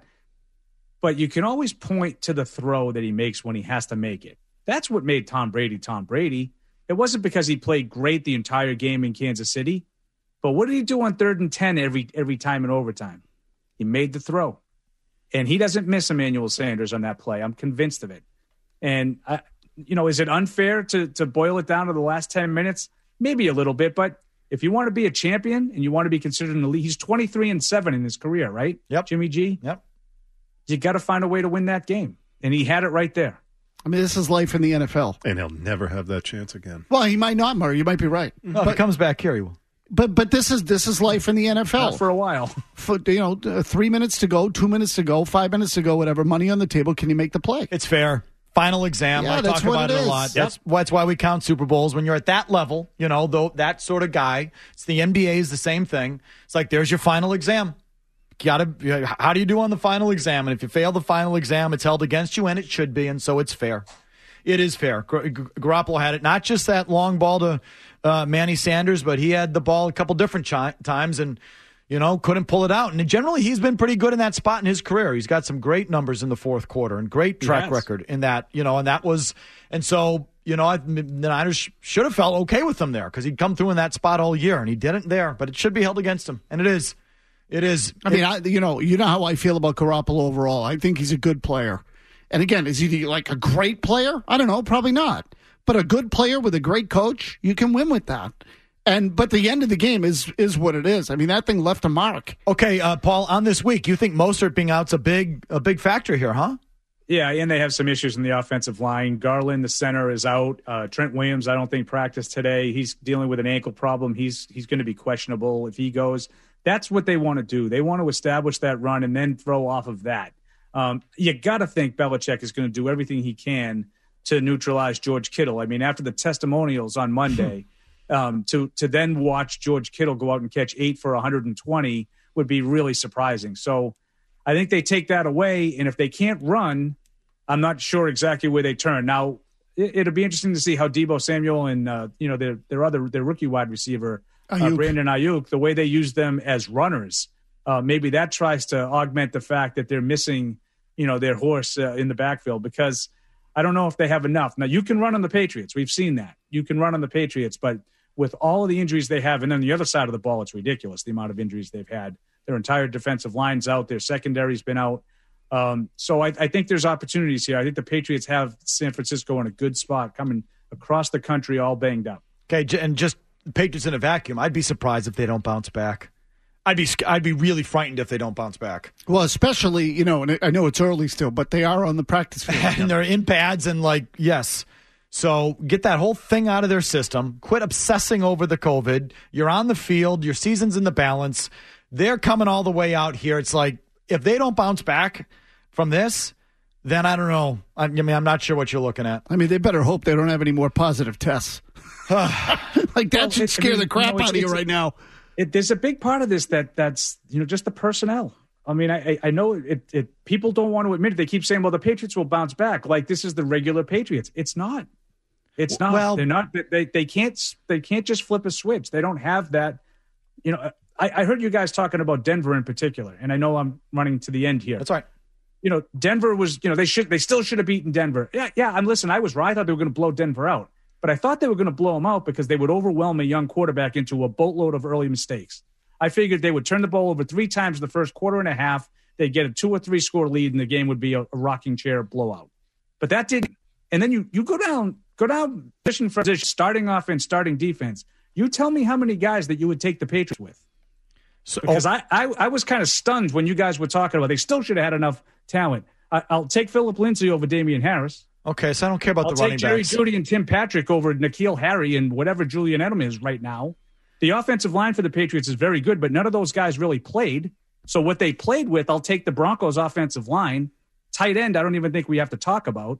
But you can always point to the throw that he makes when he has to make it. That's what made Tom Brady Tom Brady. It wasn't because he played great the entire game in Kansas City. But what did he do on third and ten every every time in overtime? He made the throw. And he doesn't miss Emmanuel Sanders on that play. I'm convinced of it. And, I, you know, is it unfair to to boil it down to the last ten minutes? Maybe a little bit. But if you want to be a champion and you want to be considered in the league, he's twenty-three and seven in his career, right?
Yep.
Jimmy G?
Yep.
You got to find a way to win that game. And he had it right there.
I mean, this is life in the N F L.
And he'll never have that chance again.
Well, he might not, Murray. You might be right.
No, if
but,
he comes back here, he will.
but but this is this is life in the N F L.
Not for a while.
For, you know, uh, three minutes to go, two minutes to go, five minutes to go, whatever. Money on the table. Can you make the play?
It's fair. Final exam.
Yeah,
I
that's
talk
what
about
it
it, a
is.
lot.
Yep.
That's, that's why we count Super Bowls. When you're at that level, you know, though that sort of guy, it's the N B A is the same thing. It's like, there's your final exam. You gotta, how do you do on the final exam? And if you fail the final exam, it's held against you, and it should be, and so it's fair. It is fair. Gar- Gar- Garoppolo had it. Not just that long ball to uh, Manny Sanders, but he had the ball a couple different chi- times and, you know, couldn't pull it out. And generally, he's been pretty good in that spot in his career. He's got some great numbers in the fourth quarter and great track
Yes.
record in that, you know, and that was, and so, you know, I, the Niners sh- should have felt okay with him there because he'd come through in that spot all year, and he didn't there, but it should be held against him. And it is. It is.
I mean, I, you know, you know how I feel about Garoppolo overall. I think he's a good player. And again, is he like a great player? I don't know, probably not. But a good player with a great coach, you can win with that. And but the end of the game is is what it is. I mean, that thing left a mark.
Okay, uh, Paul, on this week, you think Mostert being out's a big a big factor here, huh?
Yeah, and they have some issues in the offensive line. Garland, the center, is out. Uh, Trent Williams, I don't think practiced today. He's dealing with an ankle problem. He's he's going to be questionable if he goes. That's what they want to do. They want to establish that run and then throw off of that. Um, you got to think Belichick is going to do everything he can to neutralize George Kittle. I mean, after the testimonials on Monday, um, to to then watch George Kittle go out and catch eight for one hundred twenty would be really surprising. So I think they take that away, and if they can't run, I'm not sure exactly where they turn. Now, it, it'll be interesting to see how Deebo Samuel and uh, you know their their other their rookie wide receiver uh, Brandon Ayuk, the way they use them as runners. Uh, maybe that tries to augment the fact that they're missing, you know, their horse uh, in the backfield, because I don't know if they have enough. Now, you can run on the Patriots. We've seen that. You can run on the Patriots, but with all of the injuries they have, and then the other side of the ball, it's ridiculous, the amount of injuries they've had. Their entire defensive line's out. Their secondary's been out. Um, so I, I think there's opportunities here. I think the Patriots have San Francisco in a good spot, coming across the country all banged up.
Okay, and just Patriots in a vacuum. I'd be surprised if they don't bounce back. I'd be I'd be really frightened if they don't bounce back.
Well, especially, you know, and I know it's early still, but they are on the practice field.
And they're in pads and, like, yes. So get that whole thing out of their system. Quit obsessing over the COVID. You're on the field. Your season's in the balance. They're coming all the way out here. It's like, if they don't bounce back from this, then I don't know. I mean, I'm not sure what you're looking at.
I mean, they better hope they don't have any more positive tests. Like, that
Well,
should
it-
scare
I mean,
the crap
you know,
out of
it's-
you
it's-
right now.
It, there's a big part of this that that's, you know, just the personnel. I mean, I, I know it, it. People don't want to admit it. They keep saying, well, the Patriots will bounce back. Like, this is the regular Patriots. It's not. It's not.
Well-
They're not. They, they can't They can't just flip a switch. They don't have that. You know, I, I heard you guys talking about Denver in particular, and I know I'm running to the end here.
That's right.
You know, Denver was, you know, they should, they still should have beaten Denver. Yeah, yeah. I'm listen, I was right. I thought they were going to blow Denver out. But I thought they were going to blow them out because they would overwhelm a young quarterback into a boatload of early mistakes. I figured they would turn the ball over three times in the first quarter and a half. They'd get a two or three score lead, and the game would be a, a rocking chair blowout. But that didn't. And then you you go down, go down position for position, starting offense, starting defense. You tell me how many guys that you would take the Patriots with.
So,
because oh. I, I I was kind of stunned when you guys were talking about they still should have had enough talent. I, I'll take Phillip Lindsay over Damian Harris.
Okay, so I don't care about
I'll
the running
take Jerry
backs.
Jeudy and Tim Patrick over N'Keal Harry and whatever Julian Edelman is right now. The offensive line for the Patriots is very good, but none of those guys really played. So what they played with, I'll take the Broncos' offensive line. Tight end, I don't even think we have to talk about.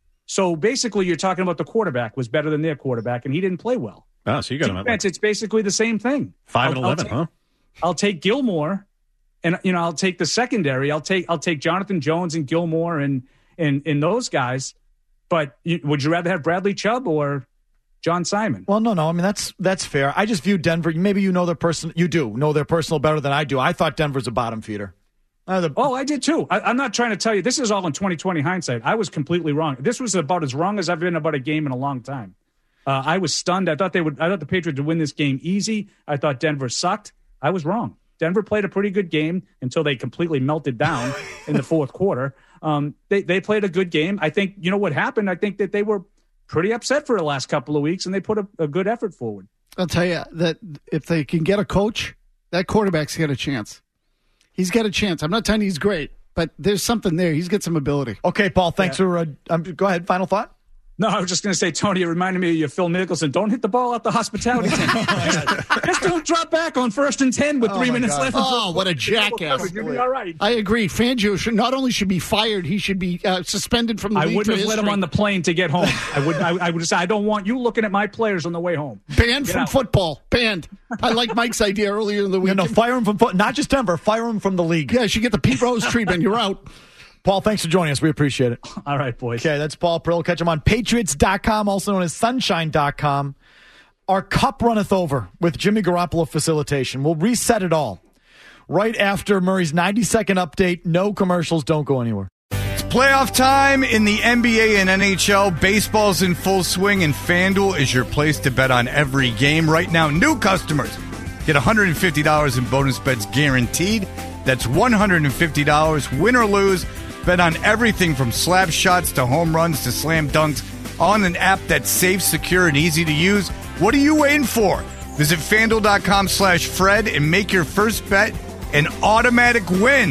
So basically, you're talking about the quarterback was better than their quarterback, and he didn't play well.
Oh, so you got him at
Defense,
like
it's basically the same thing.
five and
I'll- I'll
eleven,
take-
huh?
I'll take Gilmore, and you know I'll take the secondary. I'll take I'll take Jonathan Jones and Gilmore and and and those guys. But you, would you rather have Bradley Chubb or John Simon?
Well, no, no. I mean, that's that's fair. I just view Denver. Maybe you know their person. You do know their personal better than I do. I thought Denver's a bottom feeder. Uh, the,
oh, I did too. I, I'm not trying to tell you. This is all in twenty twenty hindsight. I was completely wrong. This was about as wrong as I've been about a game in a long time. Uh, I was stunned. I thought they would. I thought the Patriots would win this game easy. I thought Denver sucked. I was wrong. Denver played a pretty good game until they completely melted down in the fourth quarter. Um, they they played a good game. I think you know what happened. I think that they were pretty upset for the last couple of weeks, and they put a, a good effort forward.
I'll tell you that if they can get a coach, that quarterback's got a chance. He's got a chance. I'm not telling you he's great, but there's something there. He's got some ability.
Okay, Paul, thanks
Yeah.
for. Uh, um, go ahead. Final thought.
No, I was just going to say, Tony, it reminded me of your Phil Mickelson. Don't hit the ball out the hospitality tent. just, just don't drop back on first and ten with
Oh,
three
my
minutes
God.
left.
Oh, what a jackass.
You'll be all right.
I agree. Fangio should not only should be fired, he should be uh, suspended from the
I
league
wouldn't
for
have let him
history.
on the plane to get home. I would. I, I would say I don't want you looking at my players on the way home.
Banned
Get
from
out.
football. Banned. I like Mike's idea earlier in the week.
No, no, fire him from foot. Not just Denver. Fire him from the league.
Yeah, you should get the Pete Rose treatment. You're out.
Paul, thanks for joining us. We appreciate it.
All right, boys.
Okay, that's Paul Pearl. Catch him on Patriots dot com, also known as Sunshine dot com. Our cup runneth over with Jimmy Garoppolo facilitation. We'll reset it all right after Murray's ninety-second update. No commercials. Don't go anywhere.
It's playoff time in the N B A and N H L. Baseball's in full swing, and FanDuel is your place to bet on every game. Right now, new customers get one hundred fifty dollars in bonus bets guaranteed. That's one hundred fifty dollars, win or lose. Bet on everything from slap shots to home runs to slam dunks on an app that's safe, secure, and easy to use. What are you waiting for? Visit FanDuel dot com slash Fred and make your first bet an automatic win.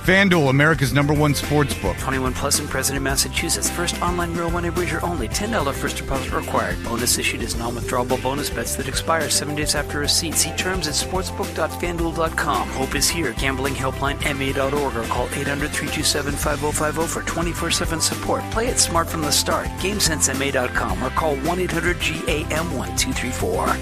FanDuel, America's number one sports book.
twenty-one plus and present in Massachusetts. First online real money wager only. ten dollars first deposit required. Bonus issued as non-withdrawable bonus bets that expire seven days after receipt. See terms at sportsbook dot fan duel dot com. Hope is here. Gambling helpline M A dot org or call eight hundred, three two seven, five oh five oh for twenty-four seven support. Play it smart from the start. game sense M A dot com or call one eight hundred G A M one two three four.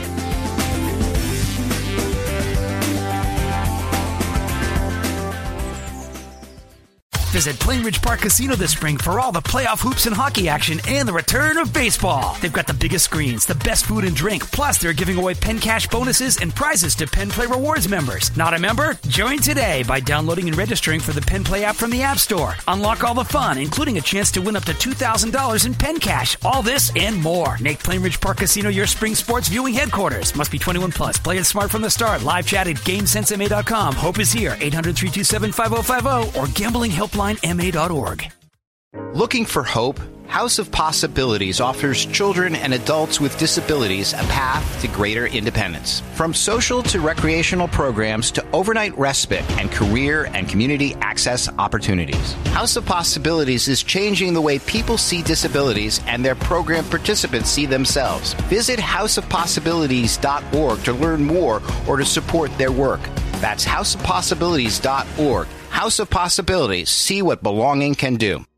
Visit Plainridge Park Casino this spring for all the playoff hoops and hockey action and the return of baseball. They've got the biggest screens, the best food and drink, plus they're giving away Penn Cash bonuses and prizes to Penn Play Rewards members. Not a member? Join today by downloading and registering for the Penn Play app from the App Store. Unlock all the fun, including a chance to win up to two thousand dollars in Penn Cash. All this and more. Make Plainridge Park Casino your spring sports viewing headquarters. Must be twenty-one plus. Play it smart from the start. Live chat at game sense M A dot com. Hope is here. eight hundred, three two seven, five oh five oh or gambling helpline M A dot org.
Looking for hope? House of Possibilities offers children and adults with disabilities a path to greater independence. From social to recreational programs to overnight respite and career and community access opportunities. House of Possibilities is changing the way people see disabilities and their program participants see themselves. Visit house of possibilities dot org to learn more or to support their work. That's house of possibilities dot org. House of Possibilities. See what belonging can do.